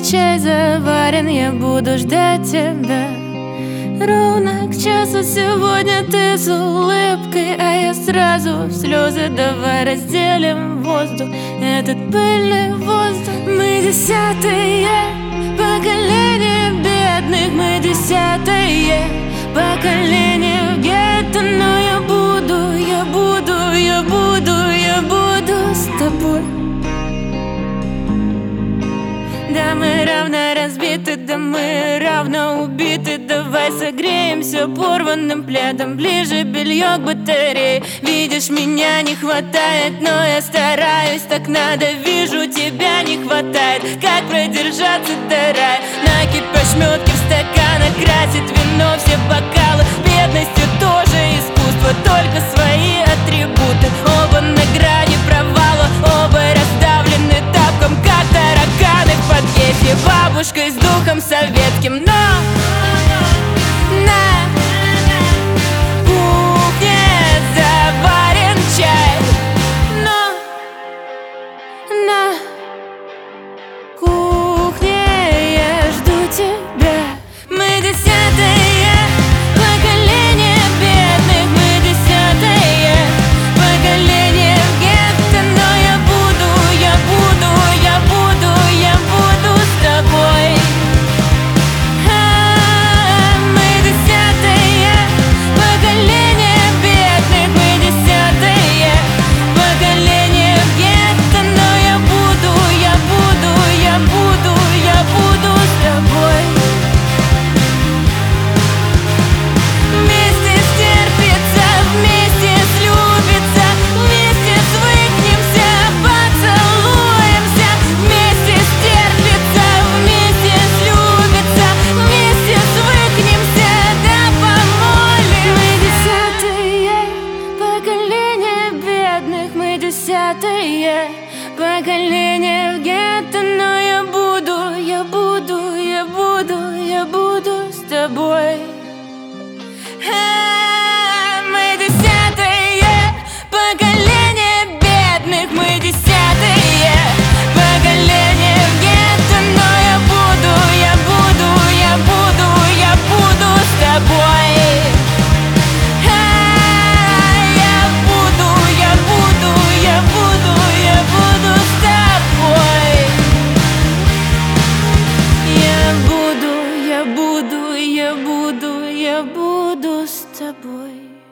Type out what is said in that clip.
чай заварен, я буду ждать тебя. Ровно к часу сегодня ты с улыбкой, а я сразу в слезы. Давай разделим воздух, этот пыльный воздух. Мы десятое поколение бедных, мы десятое поколение в гетто. Но я буду, я буду, я буду, я буду с тобой. Да, мы равно разбиты, да мы равно убиты. Давай согреемся порванным пледом, ближе белье к батарее. Видишь, меня не хватает, но я стараюсь, так надо. Вижу, тебя не хватает, как продержаться до рая? Накипь ошметки в стаканах, красит вино все бокалы. Бедностью тоже искусство, только свои атрибуты. Оба на грани провала, оба расставлены тапком, как тараканы в подъезде. Бабушкой с духом советским, но на кухне заварен чай, но на кухне я жду тебя. Мы десятое поколение бедных, мы десятое поколение в гетто. Но я буду, я буду, я буду, я буду с тобой. Мы десятое поколение бедных, мы десятое поколение в гетто. Но я буду, я буду, я буду, я буду с тобой. Вместе стерпится, вместе слюбится, вместе свыкнемся, поцелуемся. Вместе стерпится, вместе слюбится, вместе свыкнемся, да помолим. Мы десятое поколение бедных, мы десятое поколение в гетто. Но я буду, я буду, я буду, я буду с тобой. Мы десятое поколение бедных, мы десятое поколение в гетто. Но я буду, я буду, я буду, я буду с тобой. Я буду, я буду, я буду, я буду с тобой. Я буду, я буду, я буду, я буду с тобой.